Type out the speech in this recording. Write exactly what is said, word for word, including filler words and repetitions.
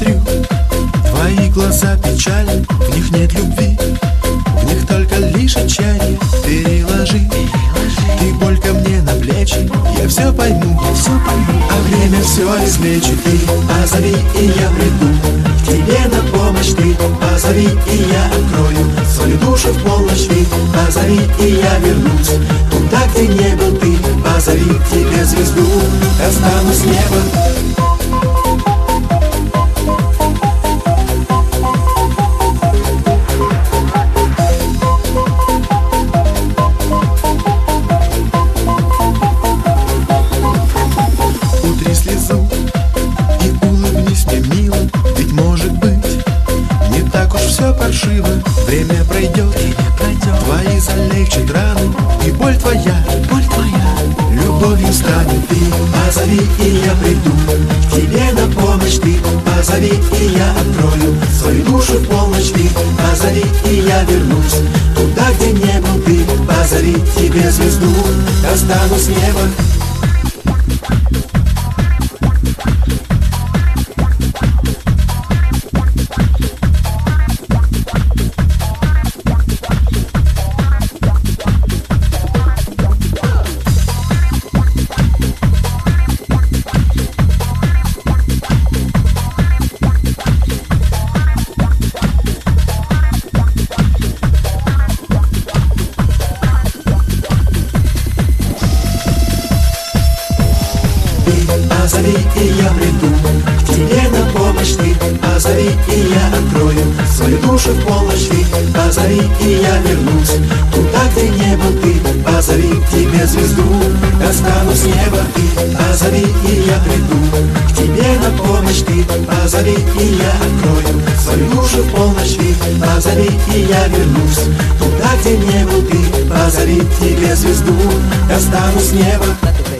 смотрю, твои глаза печали, в них нет любви, в них только лишь отчаяние. Переложи, ты боль ко мне на плечи, я все пойму, а время все излечит. Ты позови, и я приду к тебе на помощь. Ты позови, и я открою свою душу в полночь. Ты позови, и я вернусь туда, где не был ты. Позови к тебе звезду, достану с неба. Слезу и улыбнись мне, мило, ведь может быть не так уж все паршиво. Время пройдет, время пройдет, твои залечат раны, и боль твоя, боль твоя любовью станет. Ты позови, и я приду к тебе на помощь. Ты позови, и я открою свою душу в полночь. Ты позови, и я вернусь туда, где не был ты. Позови к тебе звезду, достану с неба. Позови, и я приду к тебе на помощь. Ты позови, и я открою свою душу в полночь. Ты позови, и я вернусь туда, где не был ты. Позови к тебе звезду, достану с неба. Ты позови, и я приду к тебе на помощь. Ты позови, и я открою свою душу в полночь. Ты позови, и я вернусь туда, где не был ты. Позови к тебе звезду, достану с неба.